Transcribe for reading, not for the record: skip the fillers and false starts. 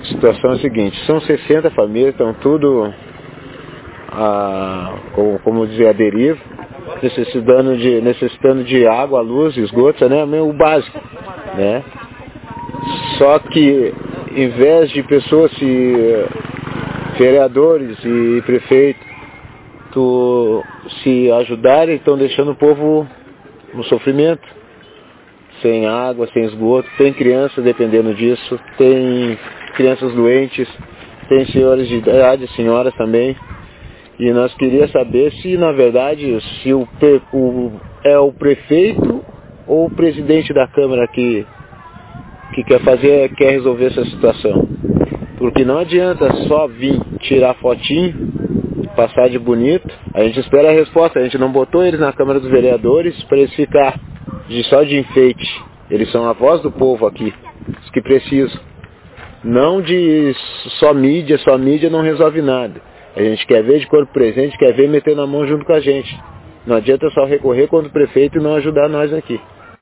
A situação é a seguinte, são 60 famílias, estão tudo, como dizer, à deriva, necessitando de água, luz, esgoto, né? O básico, né? Só que, em vez de pessoas, vereadores e prefeitos, se ajudarem, estão deixando o povo no sofrimento, sem água, sem esgoto. Tem crianças dependendo disso, tem crianças doentes, tem senhores de idade, senhoras também. E nós queríamos saber se, na verdade, se é o prefeito ou o presidente da Câmara que quer resolver essa situação. Porque não adianta só vir tirar fotinho, passar de bonito. A gente espera a resposta. A gente não botou eles na Câmara dos Vereadores para eles ficar só de enfeite. Eles são a voz do povo aqui, os que precisam. Não de só mídia não resolve nada. A gente quer ver de corpo presente, quer ver metendo a mão junto com a gente. Não adianta só recorrer contra o prefeito e não ajudar nós aqui.